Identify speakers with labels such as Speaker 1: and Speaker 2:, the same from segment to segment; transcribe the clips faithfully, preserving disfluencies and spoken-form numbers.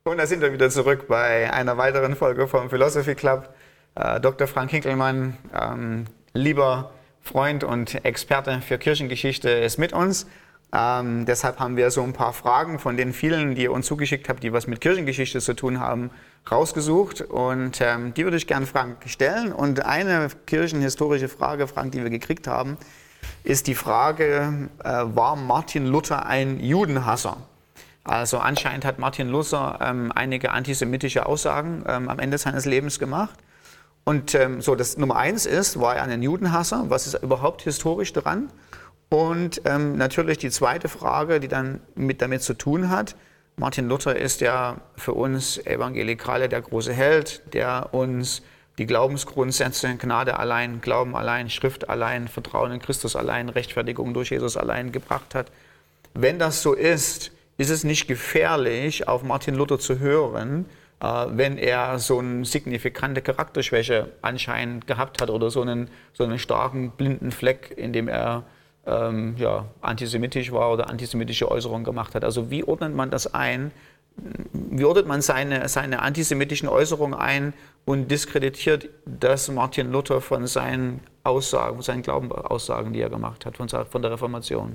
Speaker 1: Und da sind wir wieder zurück bei einer weiteren Folge vom Philosophy Club. Äh, Doktor Frank Hinkelmann, ähm, lieber Freund und Experte für Kirchengeschichte, ist mit uns. Ähm, deshalb haben wir so ein paar Fragen von den vielen, die ihr uns zugeschickt habt, die was mit Kirchengeschichte zu tun haben, rausgesucht. Und ähm, die würde ich gerne Frank stellen. Und eine kirchenhistorische Frage, Frank, die wir gekriegt haben, ist die Frage, äh, war Martin Luther ein Judenhasser? Also anscheinend hat Martin Luther ähm, einige antisemitische Aussagen ähm, am Ende seines Lebens gemacht. Und ähm, so, das Nummer eins ist, war er ein Judenhasser? Was ist überhaupt historisch dran? Und ähm, natürlich die zweite Frage, die dann mit damit zu tun hat. Martin Luther ist ja für uns Evangelikale der große Held, der uns die Glaubensgrundsätze, Gnade allein, Glauben allein, Schrift allein, Vertrauen in Christus allein, Rechtfertigung durch Jesus allein gebracht hat. Wenn das so ist, ist es nicht gefährlich, auf Martin Luther zu hören, äh, wenn er so eine signifikante Charakterschwäche anscheinend gehabt hat oder so einen, so einen starken blinden Fleck, in dem er ähm, ja, antisemitisch war oder antisemitische Äußerungen gemacht hat. Also wie ordnet man das ein? Wie ordnet man seine, seine antisemitischen Äußerungen ein und diskreditiert das Martin Luther von seinen Aussagen, von seinen Glaubensaussagen, die er gemacht hat, von, von der Reformation?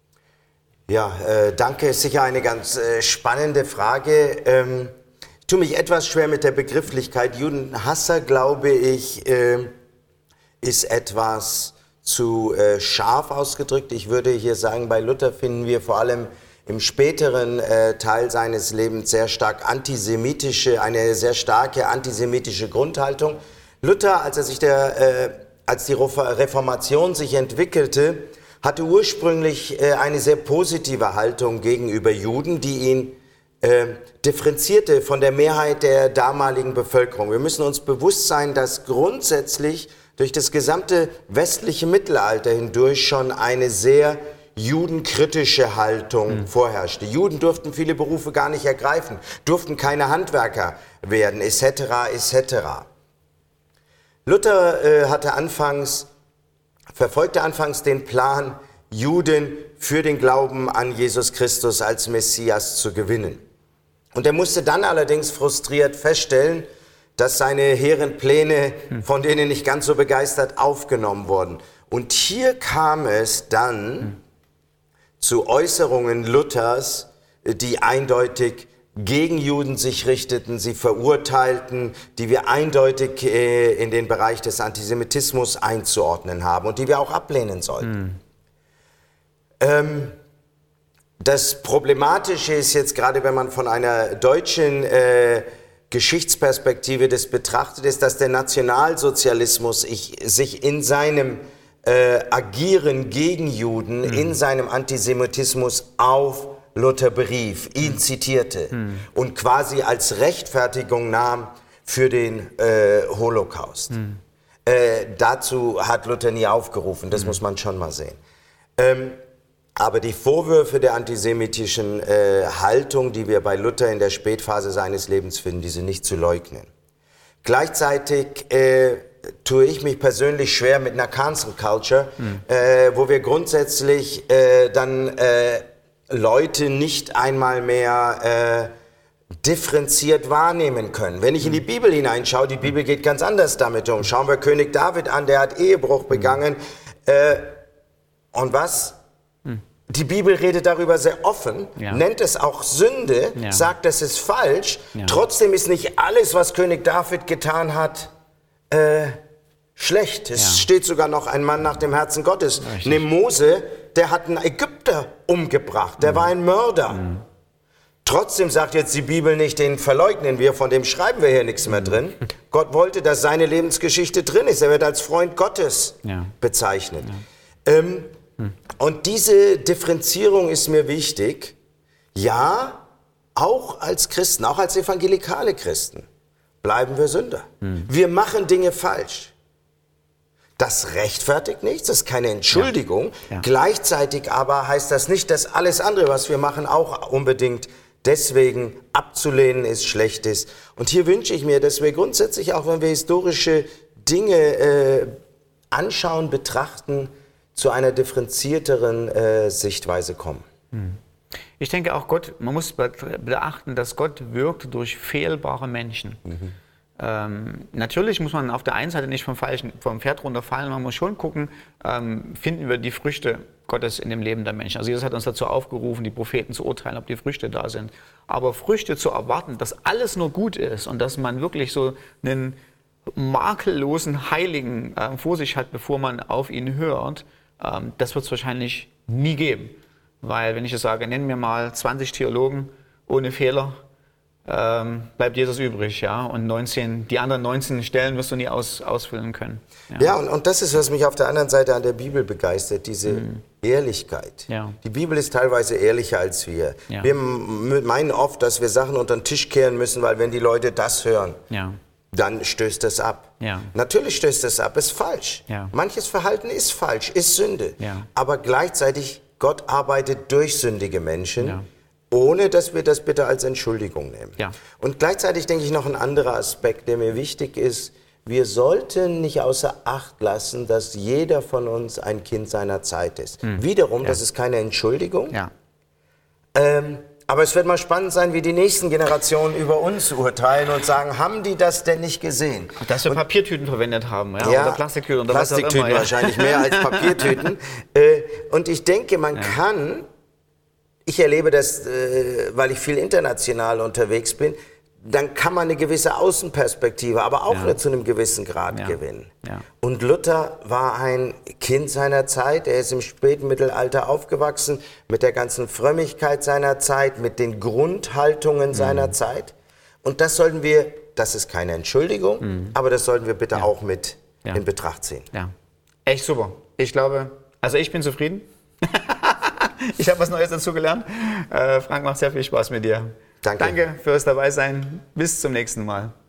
Speaker 2: Ja, äh, danke. Ist sicher eine ganz äh, spannende Frage. Ähm, ich tue mich etwas schwer mit der Begrifflichkeit. Judenhasser, glaube ich, äh, ist etwas zu äh, scharf ausgedrückt. Ich würde hier sagen, bei Luther finden wir vor allem im späteren äh, Teil seines Lebens sehr stark antisemitische, eine sehr starke antisemitische Grundhaltung. Luther, als er sich der, äh, als die Reformation sich entwickelte, hatte ursprünglich äh, eine sehr positive Haltung gegenüber Juden, die ihn äh, differenzierte von der Mehrheit der damaligen Bevölkerung. Wir müssen uns bewusst sein, dass grundsätzlich durch das gesamte westliche Mittelalter hindurch schon eine sehr judenkritische Haltung mhm. vorherrschte. Juden durften viele Berufe gar nicht ergreifen, durften keine Handwerker werden, et cetera, et cetera. Luther äh, hatte anfangs verfolgte anfangs den Plan, Juden für den Glauben an Jesus Christus als Messias zu gewinnen. Und er musste dann allerdings frustriert feststellen, dass seine hehren Pläne, von denen nicht ganz so begeistert, aufgenommen wurden. Und hier kam es dann hm. zu Äußerungen Luthers, die eindeutig gegen Juden sich richteten, sie verurteilten, die wir eindeutig äh, in den Bereich des Antisemitismus einzuordnen haben und die wir auch ablehnen sollten. Hm. Ähm, das Problematische ist jetzt gerade, wenn man von einer deutschen äh, Geschichtsperspektive das betrachtet, ist, dass der Nationalsozialismus ich, sich in seinem äh, Agieren gegen Juden, hm. in seinem Antisemitismus auf Luther berief, ihn hm. zitierte hm. und quasi als Rechtfertigung nahm für den äh, Holocaust. Hm. Äh, dazu hat Luther nie aufgerufen, das hm. muss man schon mal sehen. Ähm, aber die Vorwürfe der antisemitischen äh, Haltung, die wir bei Luther in der Spätphase seines Lebens finden, die sind nicht zu leugnen. Gleichzeitig äh, tue ich mich persönlich schwer mit einer Cancel Culture, hm. äh, wo wir grundsätzlich äh, dann äh, Leute nicht einmal mehr äh, differenziert wahrnehmen können. Wenn ich in die Bibel hineinschaue, die Bibel geht ganz anders damit um. Schauen wir König David an, der hat Ehebruch begangen. Äh, und was? Hm. Die Bibel redet darüber sehr offen, ja. nennt es auch Sünde, ja. sagt, es ist falsch. Ja. Trotzdem ist nicht alles, was König David getan hat, äh, schlecht. Es ja. steht sogar noch ein Mann nach dem Herzen Gottes. Nimm Mose, der hat einen Ägypter umgebracht, der mhm. war ein Mörder. Mhm. Trotzdem sagt jetzt die Bibel nicht, den verleugnen wir, von dem schreiben wir hier nichts mehr drin. Gott wollte, dass seine Lebensgeschichte drin ist. Er wird als Freund Gottes ja. bezeichnet. Ja. Ähm, hm. Und diese Differenzierung ist mir wichtig. Ja, auch als Christen, auch als evangelikale Christen, bleiben wir Sünder. Hm. Wir machen Dinge falsch. Das rechtfertigt nichts, das ist keine Entschuldigung. Ja. Ja. Gleichzeitig aber heißt das nicht, dass alles andere, was wir machen, auch unbedingt deswegen abzulehnen ist, schlecht ist. Und hier wünsche ich mir, dass wir grundsätzlich, auch wenn wir historische Dinge äh, anschauen, betrachten, zu einer differenzierteren äh, Sichtweise kommen.
Speaker 1: Hm. Ich denke auch Gott, man muss beachten, dass Gott wirkt durch fehlbare Menschen. Mhm. Ähm, natürlich muss man auf der einen Seite nicht vom, falschen, vom Pferd runterfallen, man muss schon gucken, ähm, finden wir die Früchte Gottes in dem Leben der Menschen. Also Jesus hat uns dazu aufgerufen, die Propheten zu urteilen, ob die Früchte da sind. Aber Früchte zu erwarten, dass alles nur gut ist und dass man wirklich so einen makellosen Heiligen äh, vor sich hat, bevor man auf ihn hört, ähm, das wird es wahrscheinlich nie geben. Weil, wenn ich es sage, nennen wir mal zwanzig Theologen ohne Fehler, ähm, bleibt Jesus übrig, ja. Und neunzehn, die anderen neunzehn Stellen wirst du nie aus, ausfüllen können.
Speaker 2: Ja, ja und, und das ist, was mich auf der anderen Seite an der Bibel begeistert, diese mhm. Ehrlichkeit. Ja. Die Bibel ist teilweise ehrlicher als wir. Ja. Wir meinen oft, dass wir Sachen unter den Tisch kehren müssen, weil wenn die Leute das hören, ja. dann stößt das ab. Ja. Natürlich stößt das ab, ist falsch. Ja. Manches Verhalten ist falsch, ist Sünde. Ja. Aber gleichzeitig, Gott arbeitet durch sündige Menschen. Ja. Ohne, dass wir das bitte als Entschuldigung nehmen. Ja. Und gleichzeitig denke ich noch ein anderer Aspekt, der mir wichtig ist. Wir sollten nicht außer Acht lassen, dass jeder von uns ein Kind seiner Zeit ist. Mhm. Wiederum, ja. das ist keine Entschuldigung. Ja. Ähm, aber es wird mal spannend sein, wie die nächsten Generationen über uns urteilen und sagen, haben die das denn nicht gesehen?
Speaker 1: Dass wir und, Papiertüten verwendet haben, ja, ja, oder Plastiktüten. Oder
Speaker 2: Plastiktüten
Speaker 1: was auch immer,
Speaker 2: wahrscheinlich ja. mehr als Papiertüten. äh, und ich denke, man ja. kann... Ich erlebe das, weil ich viel international unterwegs bin, dann kann man eine gewisse Außenperspektive, aber auch ja. nur zu einem gewissen Grad ja. gewinnen. Ja. Und Luther war ein Kind seiner Zeit, er ist im späten Mittelalter aufgewachsen, mit der ganzen Frömmigkeit seiner Zeit, mit den Grundhaltungen mhm. seiner Zeit. Und das sollten wir, das ist keine Entschuldigung, mhm. aber das sollten wir bitte ja. auch mit ja. in Betracht ziehen.
Speaker 1: Ja. Echt super. Ich glaube, also ich bin zufrieden. Ich habe was Neues dazu gelernt. Äh, Frank, macht sehr viel Spaß mit dir.
Speaker 2: Danke.
Speaker 1: Danke fürs Dabeisein. Bis zum nächsten Mal.